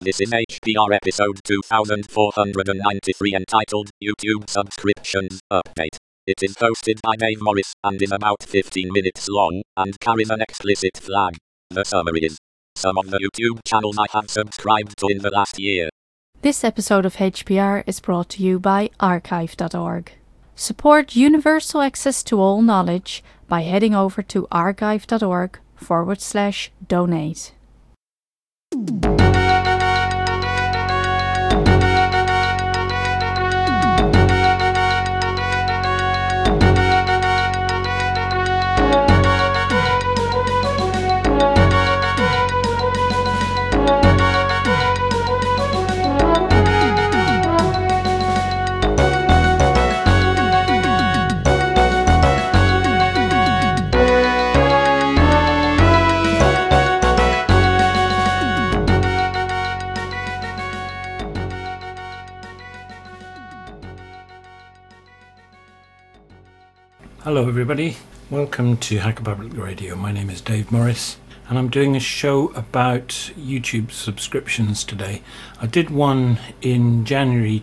This is HPR episode 2493 entitled YouTube Subscriptions Update. It is hosted by Dave Morris and is about 15 minutes long and carries an explicit flag. The summary is: some of the YouTube channels I have subscribed to in the last year. This episode of HPR is brought to you by archive.org. Support universal access to all knowledge by heading over to archive.org/donate. Hello everybody, welcome to Hacker Public Radio. My name is Dave Morris and I'm doing a show about YouTube subscriptions today. I did one in January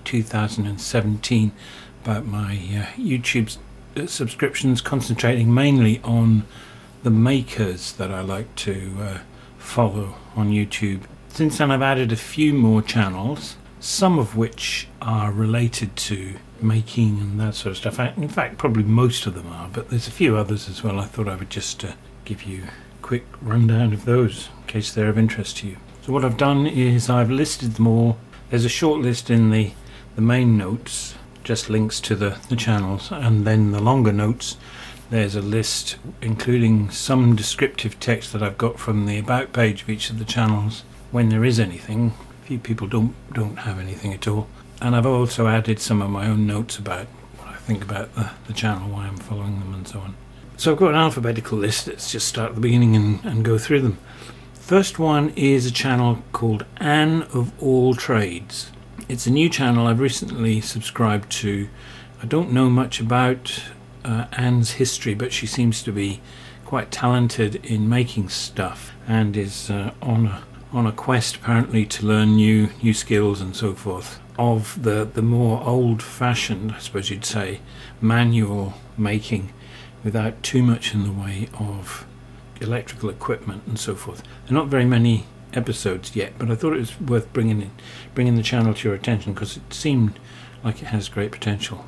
2017 about my YouTube subscriptions, concentrating mainly on the makers that I like to follow on YouTube. Since then I've added a few more channels, some of which are related to making and that sort of stuff. In fact, probably most of them are, but there's a few others as well. I thought I would just give you a quick rundown of those in case they're of interest to you. So what I've done is I've listed them all. There's a short list in the main notes, just links to the channels, and then the longer notes there's a list including some descriptive text that I've got from the about page of each of the channels when there is anything. A few people don't have anything at all. And I've also added some of my own notes about what I think about the channel, why I'm following them and so on. So I've got an alphabetical list. Let's just start at the beginning and go through them. First one is a channel called Anne of All Trades. It's a new channel I've recently subscribed to. I don't know much about Anne's history, but she seems to be quite talented in making stuff and is on a quest apparently to learn new skills and so forth of the more old-fashioned, I suppose you'd say, manual making without too much in the way of electrical equipment and so forth. There are not very many episodes yet, but I thought it was worth bringing the channel to your attention because it seemed like it has great potential.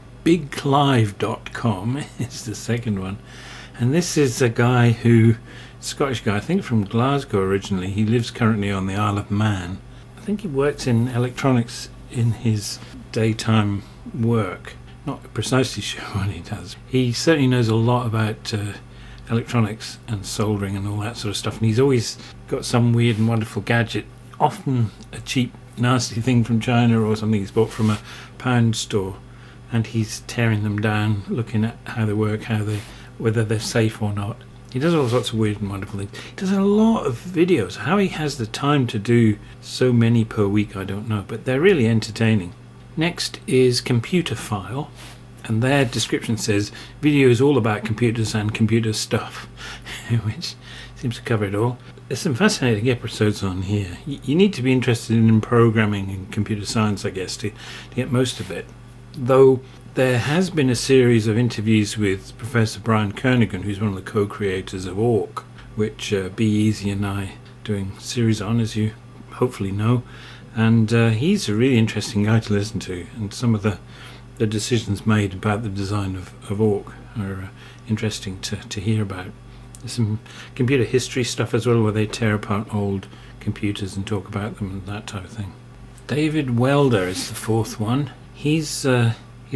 BigClive.com is the second one, and this is a guy Scottish guy, I think from Glasgow originally. He lives currently on the Isle of Man. I think he works in electronics in his daytime work. Not precisely sure what he does. He certainly knows a lot about electronics and soldering and all that sort of stuff, and he's always got some weird and wonderful gadget, often a cheap nasty thing from China or something he's bought from a pound store, and he's tearing them down, looking at how they work, whether they're safe or not. He does all sorts of weird and wonderful things. He does a lot of videos. How he has the time to do so many per week, I don't know, but they're really entertaining. Next is Computer File, and their description says videos all about computers and computer stuff, which seems to cover it all. There's some fascinating episodes on here. You need to be interested in programming and computer science, I guess, to get most of it. Though there has been a series of interviews with Professor Brian Kernighan, who's one of the co-creators of Awk, which Be Easy and I doing series on, as you hopefully know. And he's a really interesting guy to listen to, and some of the decisions made about the design of Awk are interesting to hear about. There's some computer history stuff as well, where they tear apart old computers and talk about them and that type of thing. David Welder is the fourth one. He's a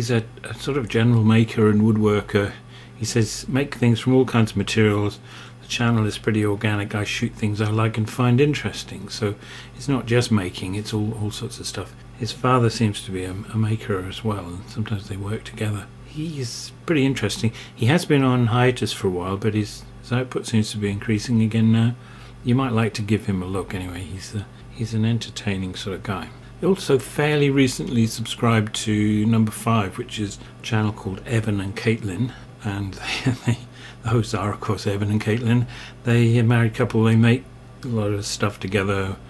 sort of general maker and woodworker. He says, make things from all kinds of materials. The channel is pretty organic. I shoot things I like and find interesting. So it's not just making, it's all sorts of stuff. His father seems to be a maker as well, and sometimes they work together. He's pretty interesting. He has been on hiatus for a while, but his output seems to be increasing again now. You might like to give him a look anyway. He's an entertaining sort of guy. I also fairly recently subscribed to number 5, which is a channel called Evan and Caitlin, and the hosts are, of course, Evan and Caitlin. They're a married couple. They make a lot of stuff together,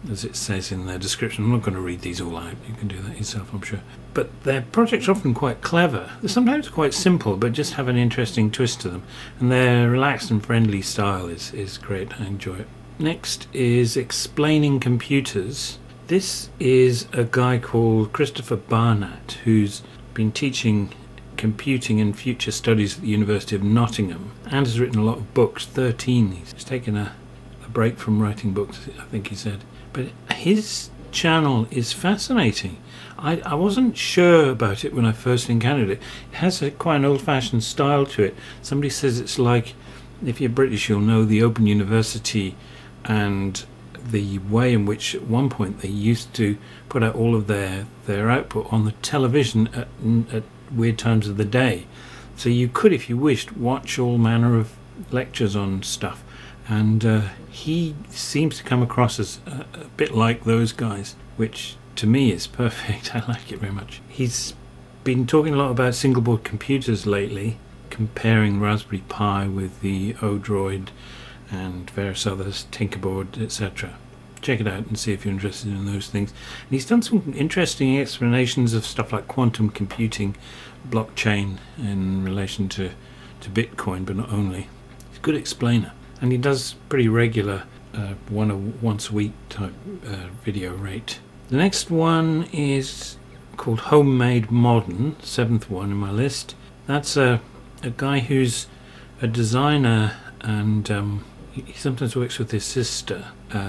as it says in their description. I'm not going to read these all out. You can do that yourself, I'm sure. But their projects are often quite clever. They're sometimes quite simple, but just have an interesting twist to them. And their relaxed and friendly style is great. I enjoy it. Next is Explaining Computers. This is a guy called Christopher Barnett, who's been teaching computing and future studies at the University of Nottingham and has written a lot of books, 13. He's taken a break from writing books, I think he said. But his channel is fascinating. I wasn't sure about it when I first encountered it. It has quite an old-fashioned style to it. Somebody says it's like, if you're British, you'll know the Open University and the way in which at one point they used to put out all of their output on the television at weird times of the day. So you could, if you wished, watch all manner of lectures on stuff. And he seems to come across as a bit like those guys, which to me is perfect. I like it very much. He's been talking a lot about single board computers lately, comparing Raspberry Pi with the Odroid and various others, Tinkerboard, etc. Check it out and see if you're interested in those things. And he's done some interesting explanations of stuff like quantum computing, blockchain in relation to Bitcoin, but not only. He's a good explainer. And he does pretty regular once a week type video rate. The next one is called Homemade Modern, 7th one in my list. That's a guy who's a designer, and he sometimes works with his sister,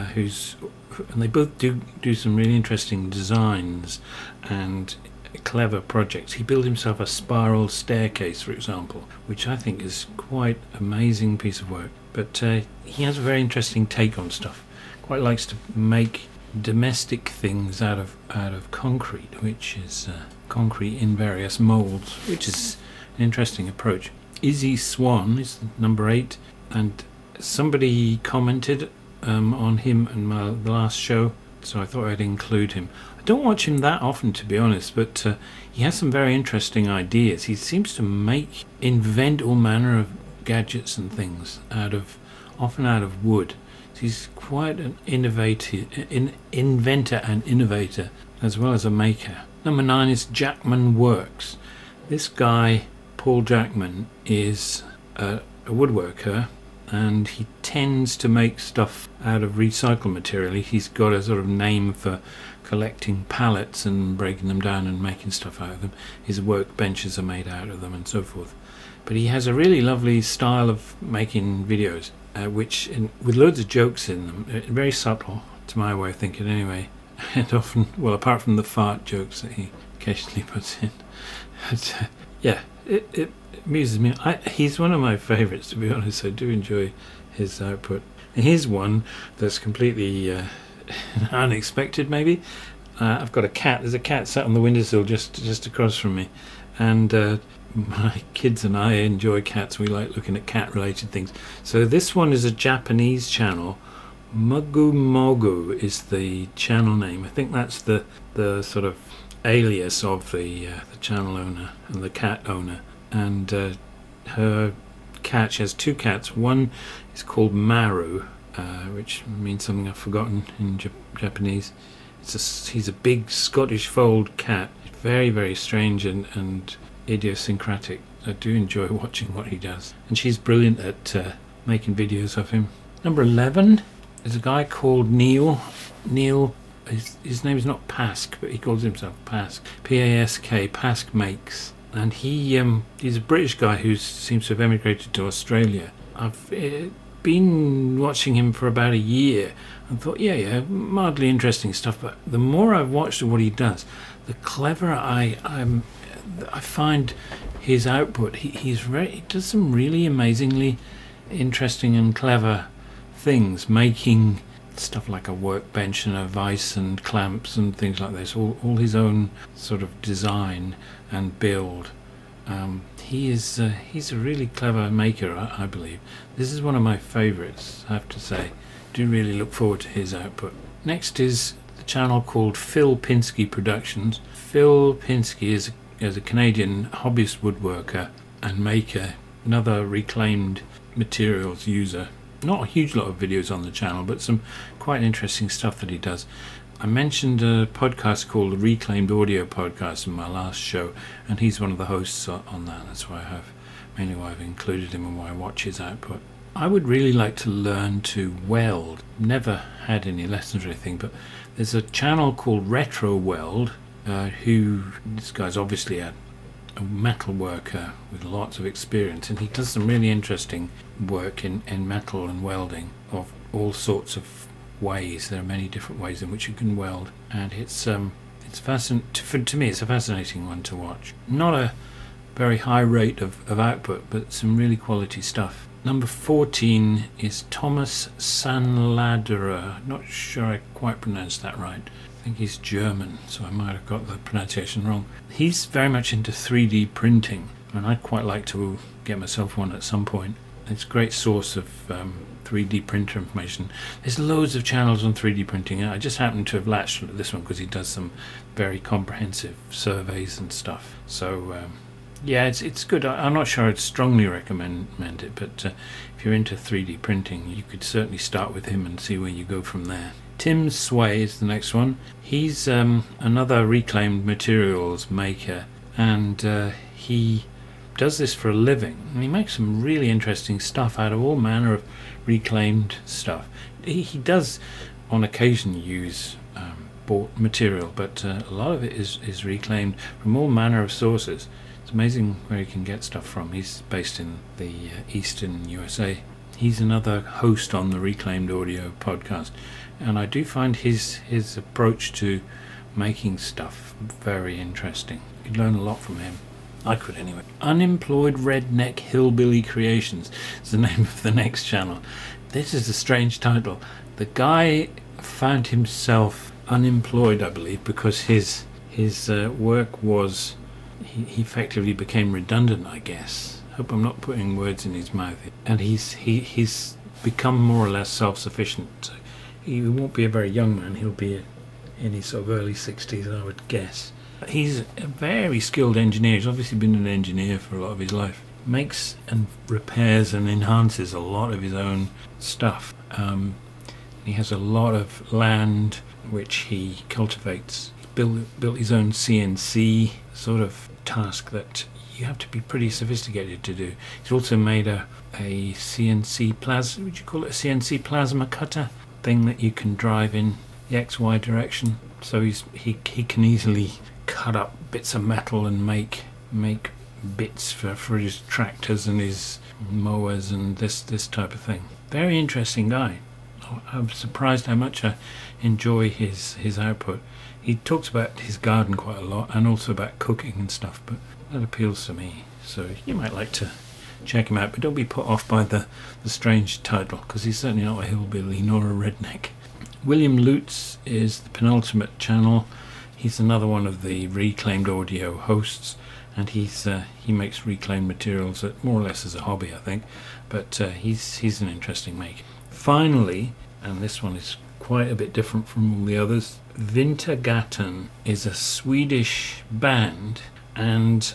and they both do some really interesting designs and clever projects. He built himself a spiral staircase, for example, which I think is quite amazing piece of work. But he has a very interesting take on stuff. Quite likes to make domestic things out of concrete, which is concrete in various molds, which is an interesting approach. Izzy Swan is number 8, and somebody commented on him in the last show, so I thought I'd include him. I don't watch him that often, to be honest, but he has some very interesting ideas. He seems to invent all manner of gadgets and things often out of wood. So he's quite an inventor and innovator, as well as a maker. Number 9 is Jackman Works. This guy, Paul Jackman, is a woodworker, and he tends to make stuff out of recycled material. He's got a sort of name for collecting pallets and breaking them down and making stuff out of them. His workbenches are made out of them and so forth. But he has a really lovely style of making videos, with loads of jokes in them, very subtle, to my way of thinking anyway, and often, well, apart from the fart jokes that he occasionally puts in. But, it amuses me. He's one of my favourites, to be honest. I do enjoy his output. And here's one that's completely unexpected, maybe. I've got a cat. There's a cat sat on the windowsill just across from me, and my kids and I enjoy cats. We like looking at cat-related things. So this one is a Japanese channel. Mugu Mogu is the channel name. I think that's the sort of alias of the channel owner and the cat owner. And her cat, she has 2 cats. One is called Maru, which means something I've forgotten in Japanese. He's a big Scottish fold cat. Very, very strange and idiosyncratic. I do enjoy watching what he does. And she's brilliant at making videos of him. Number 11 is a guy called Neil. Neil, his name is not Pask, but he calls himself Pask. P-A-S-K, Pask Makes. And he's a British guy who seems to have emigrated to Australia. I've been watching him for about a year and thought, yeah, mildly interesting stuff. But the more I've watched what he does, the cleverer I find his output. He does some really amazingly interesting and clever things, making stuff like a workbench and a vise and clamps and things like this, all his own sort of design and build. He's a really clever maker, I believe. This is one of my favourites, I have to say. Do really look forward to his output. Next is the channel called Phil Pinsky Productions. Phil Pinsky is a Canadian hobbyist woodworker and maker, another reclaimed materials user. not a huge lot of videos on the channel, but some quite interesting stuff that he does. I mentioned a podcast called the Reclaimed Audio Podcast in my last show, and he's one of the hosts on that. That's why I've included him and why I watch his output. I would really like to learn to weld. Never had any lessons or anything, but there's a channel called Retro Weld, this guy's obviously a metal worker with lots of experience, and he does some really interesting work in metal and welding of all sorts of ways. There are many different ways in which you can weld, and it's fascinating. To me, it's a fascinating one to watch. Not a very high rate of output, but some really quality stuff. Number 14 is Thomas Sanladerer. Not sure I quite pronounced that right. I think he's German, so I might have got the pronunciation wrong. He's very much into 3D printing, and I'd quite like to get myself one at some point. It's a great source of 3D printer information. There's loads of channels on 3D printing. I just happen to have latched onto this one because he does some very comprehensive surveys and stuff. So yeah, it's good. I'm not sure I'd strongly recommend it, but if you're into 3D printing, you could certainly start with him and see where you go from there. Tim Sway is the next one. He's another reclaimed materials maker, and he does this for a living, and he makes some really interesting stuff out of all manner of reclaimed stuff. He does on occasion use bought material, but a lot of it is reclaimed from all manner of sources. It's amazing where he can get stuff from. He's based in the eastern USA. He's another host on the Reclaimed Audio Podcast, and I do find his approach to making stuff very interesting. You could learn a lot from him. I could anyway. Unemployed Redneck Hillbilly Creations is the name of the next channel. This is a strange title. The guy found himself unemployed, I believe, because his work was... He effectively became redundant, I guess. Hope I'm not putting words in his mouth. And he's become more or less self-sufficient. He won't be a very young man. He'll be in his sort of early 60s, I would guess. He's a very skilled engineer. He's obviously been an engineer for a lot of his life. Makes and repairs and enhances a lot of his own stuff. He has a lot of land which he cultivates. Built his own CNC sort of task that you have to be pretty sophisticated to do. He's also made a CNC plasma, would you call it a CNC plasma cutter thing that you can drive in the XY direction. So he can easily cut up bits of metal and make bits for his tractors and his mowers and this type of thing. Very interesting guy. I'm surprised how much I enjoy his output. He talks about his garden quite a lot and also about cooking and stuff, but that appeals to me. So you might like to check him out, but don't be put off by the strange title, because he's certainly not a hillbilly nor a redneck. William Lutz is the penultimate channel. He's another one of the Reclaimed Audio hosts, and he makes reclaimed materials more or less as a hobby, I think, but he's an interesting maker. Finally, and this one is quite a bit different from all the others, Vintergatan is a Swedish band, and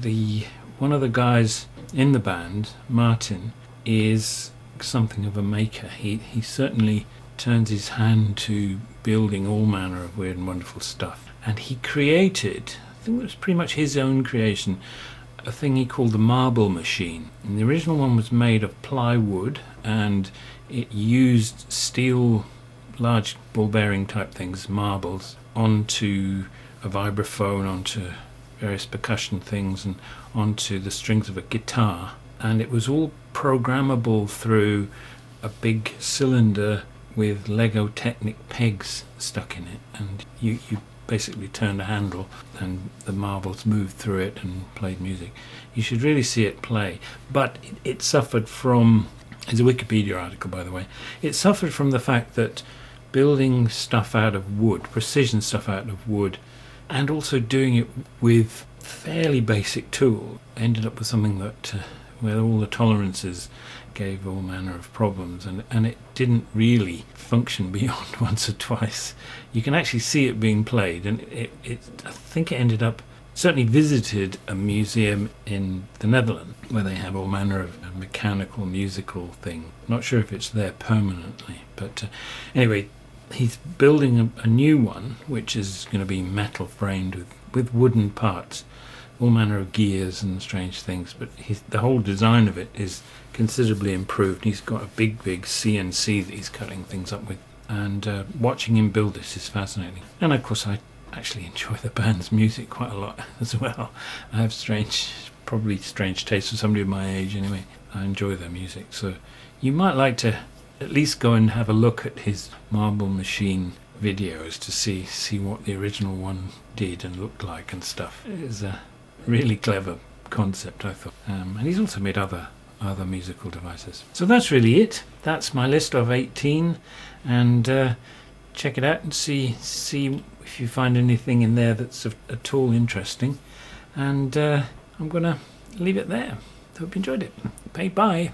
one of the guys in the band, Martin, is something of a maker. He certainly turns his hand to building all manner of weird and wonderful stuff. And he created, I think it was pretty much his own creation, a thing he called the marble machine. And the original one was made of plywood, and it used steel, large ball bearing type things, marbles, onto a vibraphone, onto various percussion things, and onto the strings of a guitar. And it was all programmable through a big cylinder with Lego Technic pegs stuck in it, and you basically turned a handle and the marbles moved through it and played music. You should really see it play. But it suffered from, it's a Wikipedia article by the way, it suffered from the fact that building stuff out of wood, precision stuff out of wood, and also doing it with fairly basic tools, ended up with something that where all the tolerances gave all manner of problems, and it didn't really function beyond once or twice. You can actually see it being played, and I think it ended up, certainly visited a museum in the Netherlands where they have all manner of mechanical musical thing. Not sure if it's there permanently, but anyway, he's building a new one which is going to be metal framed with wooden parts, all manner of gears and strange things, but the whole design of it is considerably improved. He's got a big CNC that he's cutting things up with, and watching him build this is fascinating. And of course I actually enjoy the band's music quite a lot as well. I have probably strange taste for somebody of my age anyway. I enjoy their music, so you might like to at least go and have a look at his Marble Machine videos to see what the original one did and looked like and stuff. It is a really clever concept, I thought. And he's also made other musical devices. So that's really it. That's my list of 18, and check it out and see if you find anything in there that's at all interesting. And I'm going to leave it there. Hope you enjoyed it. Bye.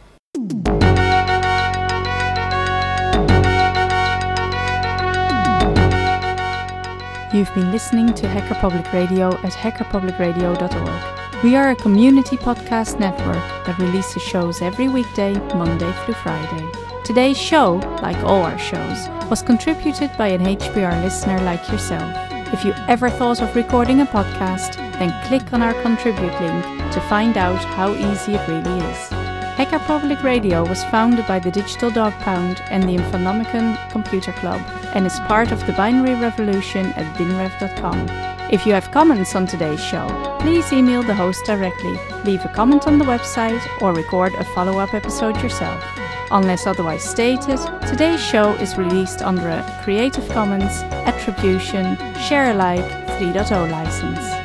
You've been listening to Hacker Public Radio at hackerpublicradio.org. We are a community podcast network that releases shows every weekday, Monday through Friday. Today's show, like all our shows, was contributed by an HPR listener like yourself. If you ever thought of recording a podcast, then click on our contribute link to find out how easy it really is. Hacker Public Radio was founded by the Digital Dog Pound and the Infonomicon Computer Club, and is part of the binary revolution at binrev.com. If you have comments on today's show, please email the host directly, leave a comment on the website, or record a follow-up episode yourself. Unless otherwise stated, today's show is released under a Creative Commons Attribution Share Alike 3.0 license.